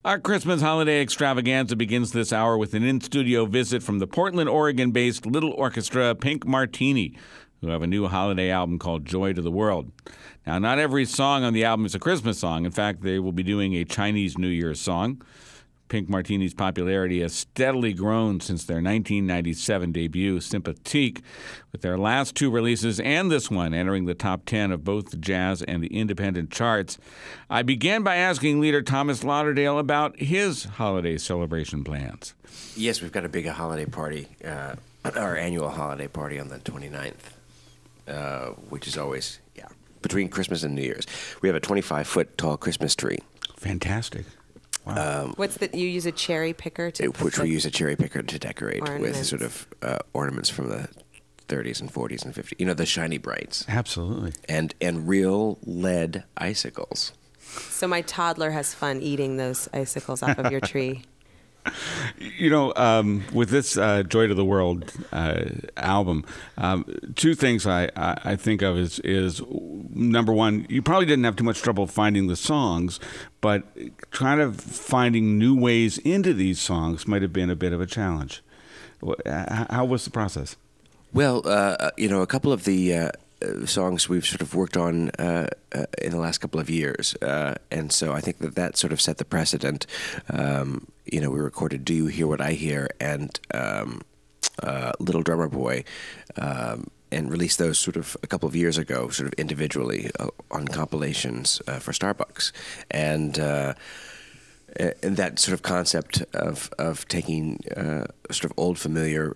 Our Christmas holiday extravaganza begins this hour with an in-studio visit from the Portland, Oregon-based little orchestra Pink Martini, who have a new holiday album called Joy to the World. Now, not every song on the album is a Christmas song. In fact, they will be doing a Chinese New Year song. Pink Martini's popularity has steadily grown since their 1997 debut, Sympathique, with their last two releases and this one entering the top 10 of both the jazz and the independent charts. I began by asking leader Thomas Lauderdale about his holiday celebration plans. Yes, we've got a big holiday party, our annual holiday party on the 29th, which is always, between Christmas and New Year's. We have a 25-foot tall Christmas tree. Fantastic. Wow. You use a cherry picker to we use a cherry picker to decorate ornaments. with sort of ornaments from the 30s and 40s and 50s. You know, the shiny brights. Absolutely. And real lead icicles. So my toddler has fun eating those icicles off of your tree. You know, with this Joy to the World album, two things I think of is number one, you probably didn't have too much trouble finding the songs, but kind of finding new ways into these songs might have been a bit of a challenge. How was the process? Well, a couple of the songs we've sort of worked on in the last couple of years, and so I think that sort of set the precedent. We recorded "Do You Hear What I Hear" and "Little Drummer Boy," and released those sort of a couple of years ago, sort of individually on compilations for Starbucks, and that sort of concept of taking sort of old familiar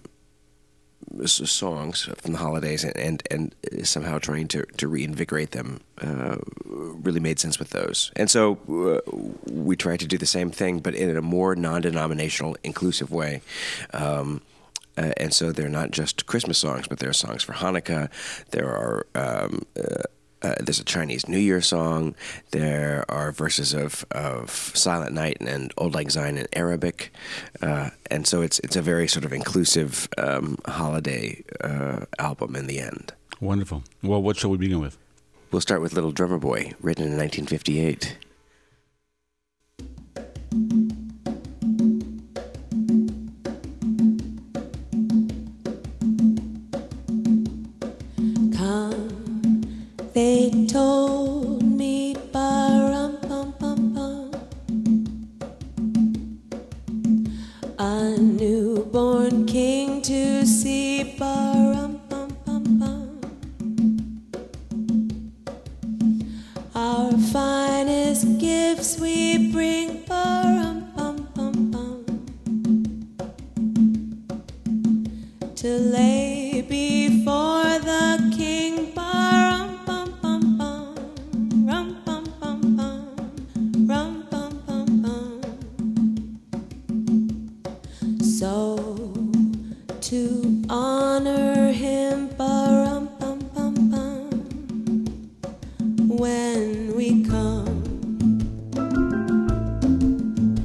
songs from the holidays and somehow trying to reinvigorate them really made sense with those. And so we tried to do the same thing, but in a more non-denominational, inclusive way. And so they're not just Christmas songs, but there are songs for Hanukkah. There are there's a Chinese New Year song. There are verses of Silent Night and Old Lang Syne in Arabic, and so it's a very sort of inclusive holiday album in the end. Wonderful. Well, what shall we begin with? We'll start with "Little Drummer Boy," written in 1958. They told me, ba-rum-bum-bum-bum, a newborn king to see, ba-rum-bum-bum-bum. Our finest gifts we bring, ba-rum-bum-bum-bum, to lay before the king, ba-rum. So to honor him, ba-rum-bum-bum-bum, when we come,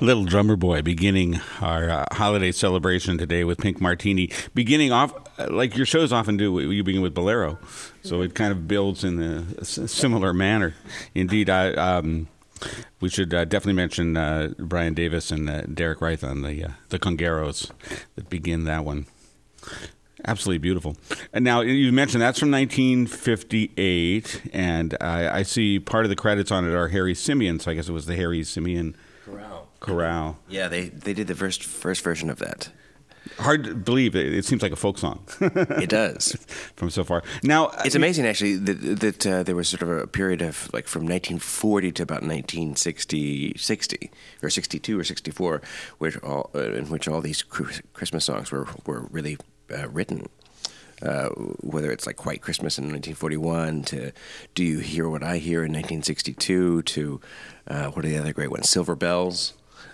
Little Drummer Boy, beginning our holiday celebration today with Pink Martini. Beginning off, like your shows often do, you begin with Bolero. So it kind of builds in a similar manner. Indeed, we should definitely mention Brian Davis and Derek Reith on the Congueros that begin that one. Absolutely beautiful. And now you mentioned that's from 1958, and I see part of the credits on it are Harry Simeon, so I guess it was the Harry Simeon Chorale. Yeah, they did the first version of that. Hard to believe it seems like a folk song. It does from so far. Now it's amazing actually that there was sort of a period of like from 1940 to about 1960 or 62 or 64, in which all these Christmas songs were really written. Whether it's like White Christmas in 1941 to Do You Hear What I Hear in 1962 to what are the other great ones? Silver Bells.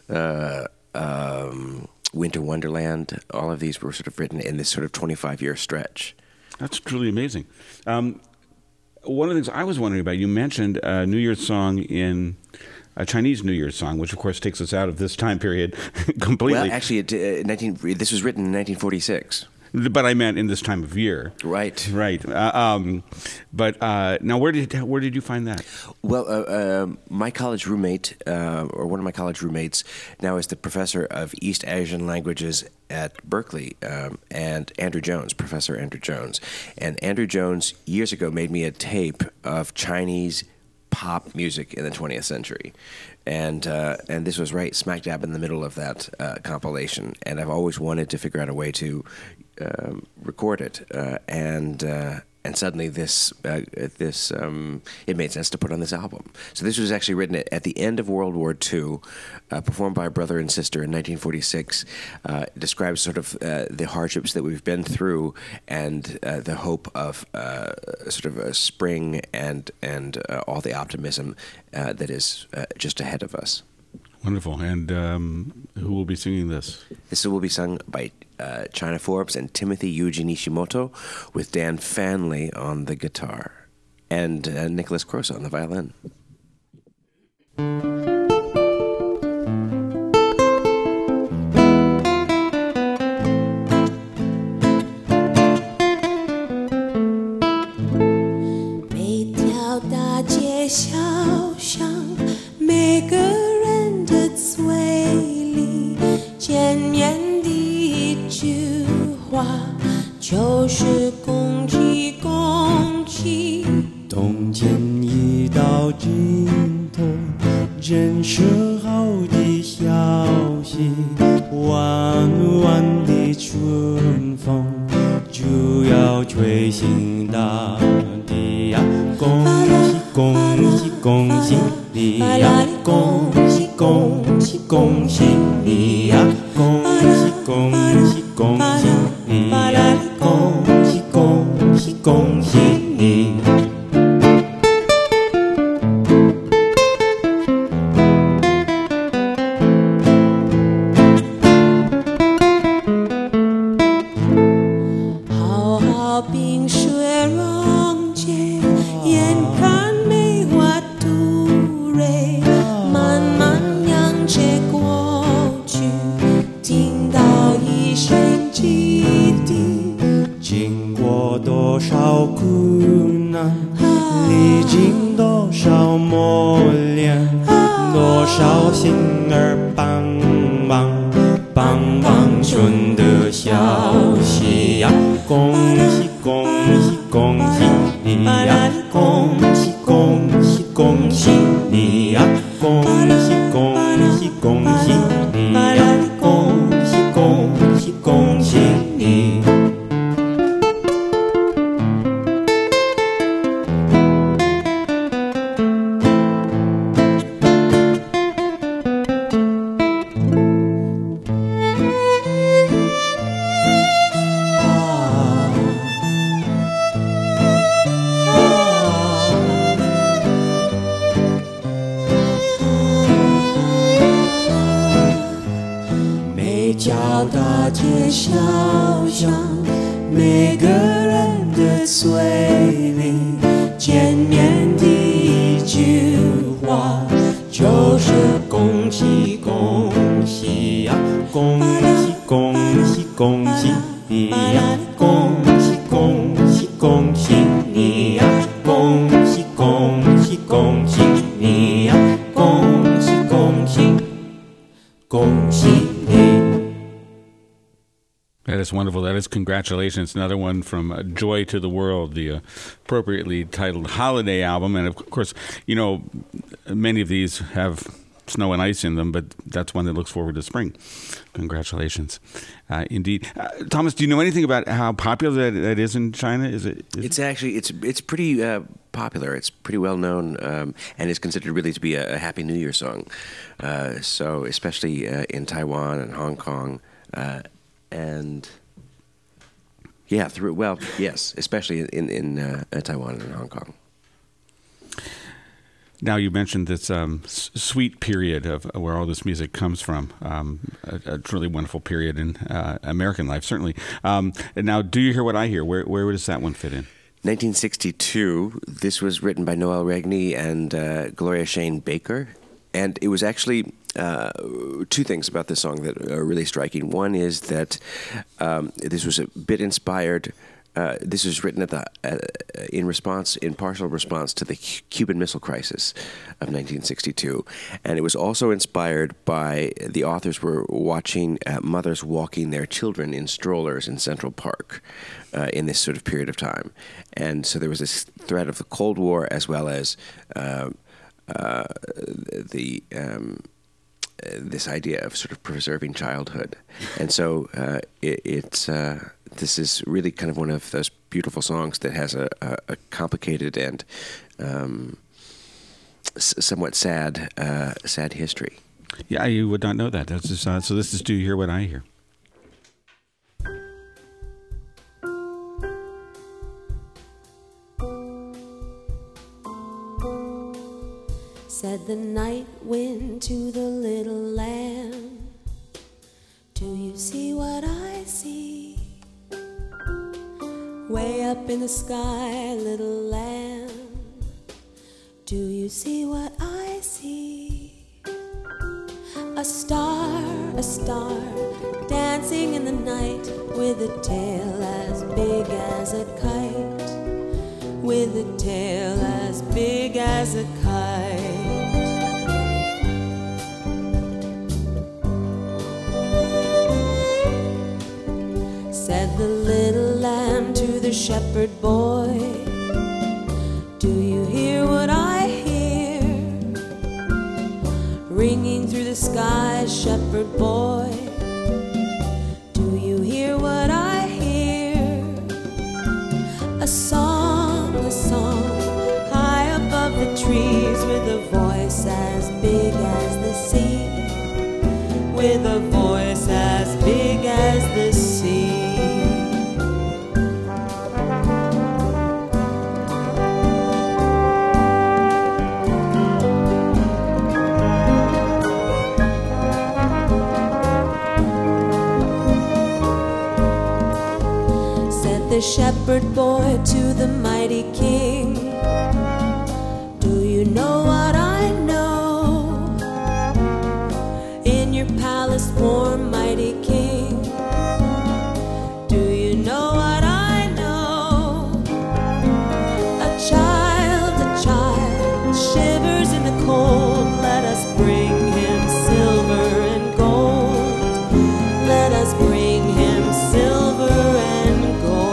Winter Wonderland, all of these were sort of written in this sort of 25-year stretch. That's truly amazing. One of the things I was wondering about, you mentioned a New Year's song in a Chinese New Year's song, which of course takes us out of this time period completely. Well, actually, this was written in 1946. But I meant in this time of year. Right. Right. But now, where did you find that? Well, my college roommate, or one of my college roommates, now is the professor of East Asian languages at Berkeley, and Professor Andrew Jones. And Andrew Jones, years ago, made me a tape of Chinese pop music in the 20th century. And this was right smack dab in the middle of that compilation. And I've always wanted to figure out a way to record it, and suddenly this it made sense to put on this album. So this was actually written at the end of World War II, performed by a brother and sister in 1946. It describes sort of the hardships that we've been through and the hope of sort of a spring and all the optimism that is just ahead of us. Wonderful. And who will be singing this? This will be sung by China Forbes and Timothy Yuji Nishimoto, with Dan Fanley on the guitar and Nicholas Crosa on the violin. 就是恭喜恭喜， 冬天已到尽头，真是好的消息。弯弯的春风就要吹醒大地呀！恭喜恭喜恭喜你呀！恭喜恭喜恭喜你呀！恭喜恭喜恭喜你呀！恭喜恭喜恭喜你！ 就是恭喜恭喜。 恭喜你呀，恭喜恭喜恭喜你呀，恭喜恭喜恭喜你呀，恭喜恭喜恭喜你。 That is wonderful. That is congratulations. Another one from Joy to the World, the appropriately titled holiday album. And of course, you know, many of these have snow and ice in them, but that's one that looks forward to spring. Congratulations. Indeed. Thomas, do you know anything about how popular that is in China? It's actually, it's pretty popular. It's pretty well known, and is considered really to be a Happy New Year song. So especially in Taiwan and Hong Kong, and yeah, yes, especially in Taiwan and Hong Kong. Now, you mentioned this sweet period of where all this music comes from, a truly wonderful period in American life, certainly. And now, Do You Hear What I Hear? Where does that one fit in? 1962. This was written by Noel Regney and Gloria Shane Baker. And it was actually two things about this song that are really striking. One is that this was a bit inspired. This was written in partial response to the Cuban Missile Crisis of 1962, and it was also inspired by the authors were watching mothers walking their children in strollers in Central Park in this sort of period of time, and so there was this threat of the Cold War as well as this idea of sort of preserving childhood, and so this is really kind of one of those beautiful songs that has a complicated and somewhat sad history. Yeah, you would not know that. That's just, so this is Do You Hear What I Hear? Said the night wind to the little lamb, do you see what I see? Way up in the sky, little lamb, do you see what I see? A star, dancing in the night, with a tail as big as a kite, with a tail as big as a kite. Said the little lamb to the shepherd boy, do you hear what I hear? Ringing through the sky, shepherd boy, do you hear what I hear? A song, high above the trees, with a voice as big as the sea, with a voice as big as the sea. The shepherd boy to the mighty king, do you know what I know? In your palace warm, mighty king, do you know what I know? A child shivers in the cold, let us bring him silver and gold, let us bring him silver and gold.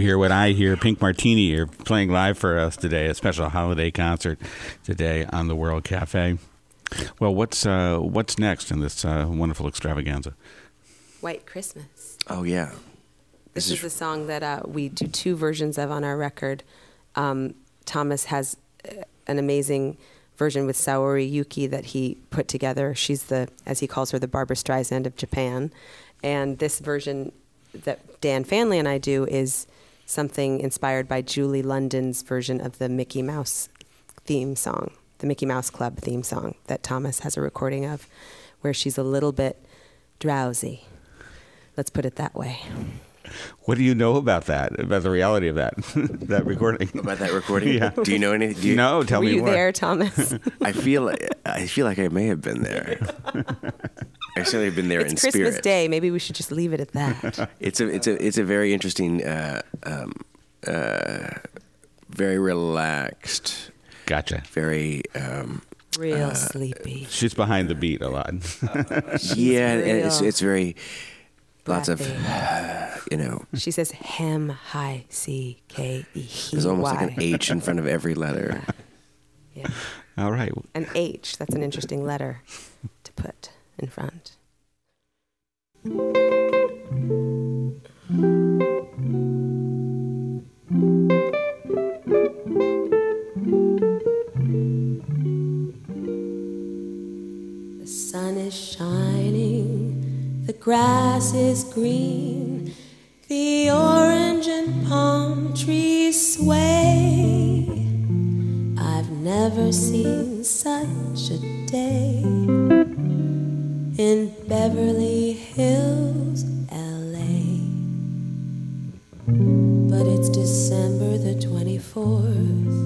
Hear What I Hear. Pink Martini are playing live for us today, a special holiday concert today on the World Cafe. Well, what's next in this wonderful extravaganza? White Christmas. Oh, yeah. This is a song that we do 2 versions of on our record. Thomas has an amazing version with Saori Yuki that he put together. She's the, as he calls her, the Barbra Streisand of Japan. And this version that Dan Fanley and I do is something inspired by Julie London's version of the Mickey Mouse theme song, the Mickey Mouse Club theme song that Thomas has a recording of, where she's a little bit drowsy. Let's put it that way. What do you know about that? About the reality of that that recording? About that recording? Yeah. Do you know anything? No, tell Were me you more. there, Thomas? I feel like I may have been there. I certainly have been there It's in Christmas spirit. Day. Maybe we should just leave it at that. It's a very interesting, very relaxed, Gotcha. very Real sleepy. She's behind the beat a lot. yeah, and real it's very lots of breathy. She says hem, high, C, K, E, there's almost like an Y. H in front of every letter. Yeah. All right. An H. That's an interesting letter to put in front. The sun is shining, the grass is green, the orange and palm trees sway. I've never seen such a day in Beverly Hills, LA. But it's December the 24th,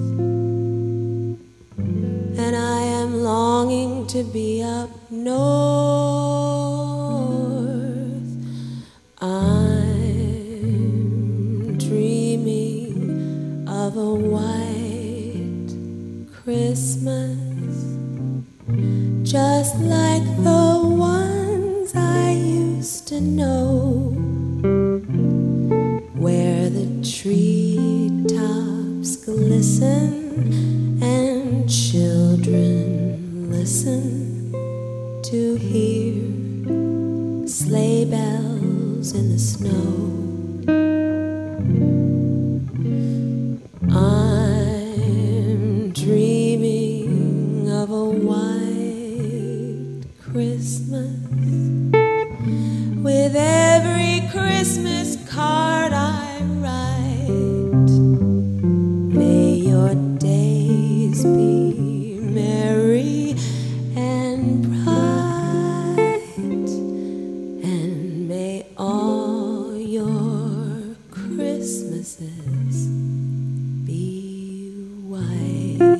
and I am longing to be up north. I'm dreaming of a white Christmas, just like the ones I used to know, where the treetops glisten and children listen to hear sleigh bells in the snow. I'm dreaming of a white Christmas, with every Christmas card I write. May your days be merry and bright, and may all your Christmases be white.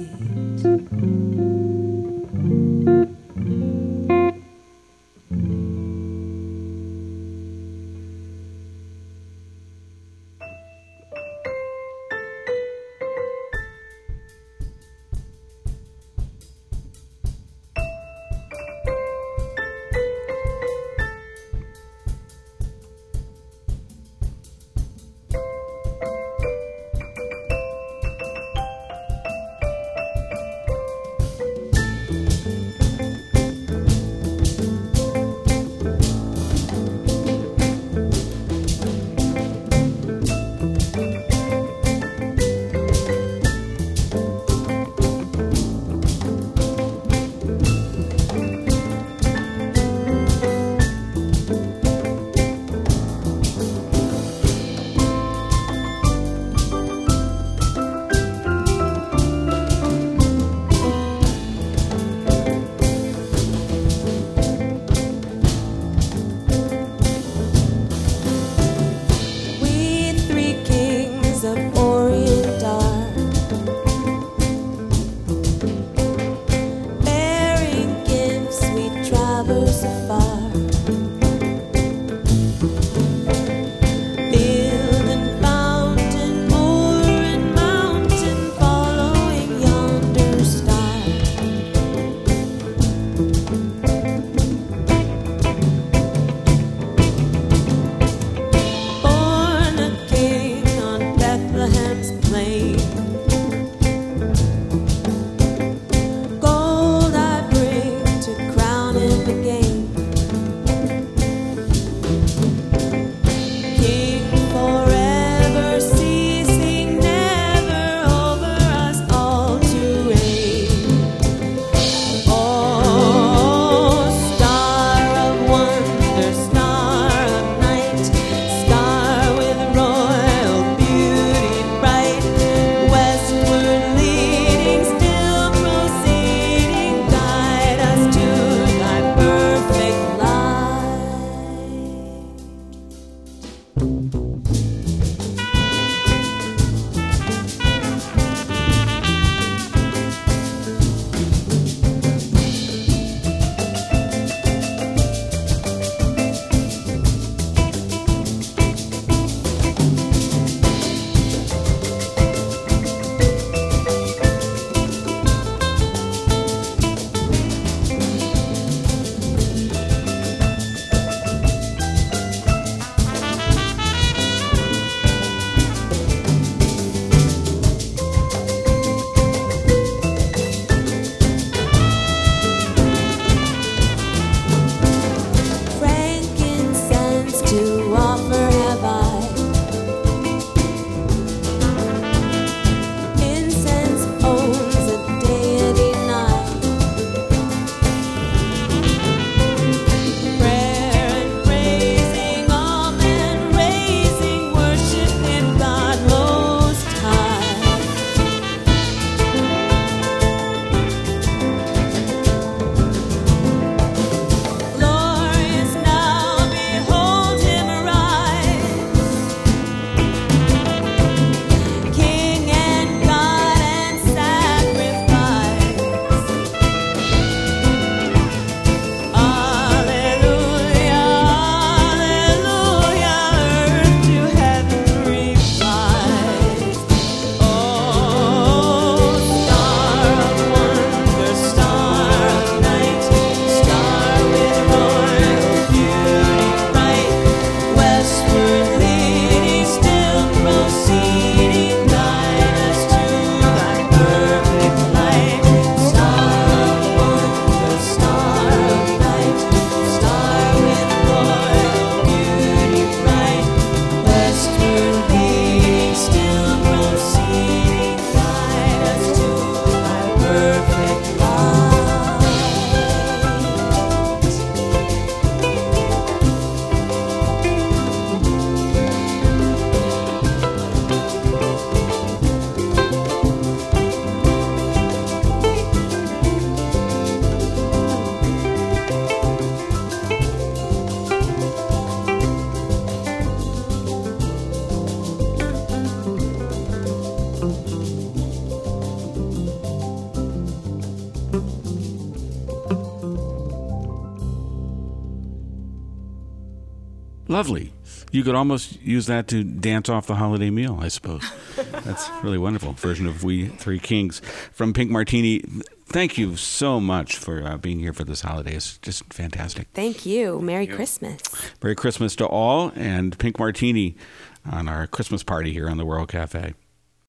Lovely. You could almost use that to dance off the holiday meal, I suppose. That's really wonderful version of We Three Kings. From Pink Martini, thank you so much for being here for this holiday. It's just fantastic. Thank you. Merry Christmas. Merry Christmas to all, and Pink Martini on our Christmas party here on the World Cafe.